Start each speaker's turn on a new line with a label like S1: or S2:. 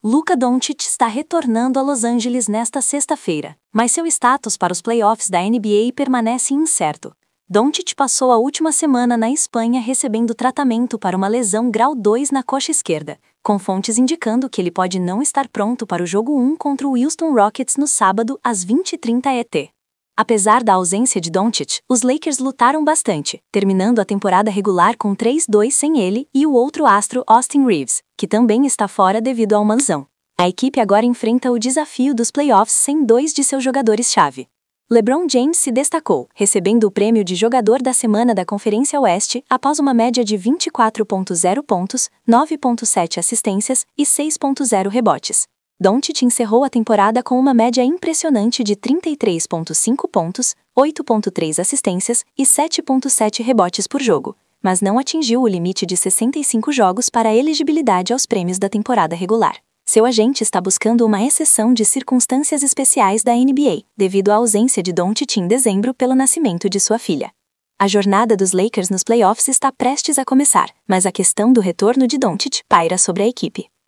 S1: Luka Doncic está retornando a Los Angeles nesta sexta-feira, mas seu status para os playoffs da NBA permanece incerto. Doncic passou a última semana na Espanha recebendo tratamento para uma lesão grau 2 na coxa esquerda, com fontes indicando que ele pode não estar pronto para o jogo 1 contra o Houston Rockets no sábado às 20h30 ET. Apesar da ausência de Doncic, os Lakers lutaram bastante, terminando a temporada regular com 3-2 sem ele e o outro astro Austin Reaves, que também está fora devido a uma lesão. A equipe agora enfrenta o desafio dos playoffs sem dois de seus jogadores-chave. LeBron James se destacou, recebendo o prêmio de jogador da semana da Conferência Oeste após uma média de 24,0 pontos, 9,7 assistências e 6,0 rebotes. Doncic encerrou a temporada com uma média impressionante de 33,5 pontos, 8,3 assistências e 7,7 rebotes por jogo, mas não atingiu o limite de 65 jogos para a elegibilidade aos prêmios da temporada regular. Seu agente está buscando uma exceção de circunstâncias especiais da NBA, devido à ausência de Doncic em dezembro pelo nascimento de sua filha. A jornada dos Lakers nos playoffs está prestes a começar, mas a questão do retorno de Doncic paira sobre a equipe.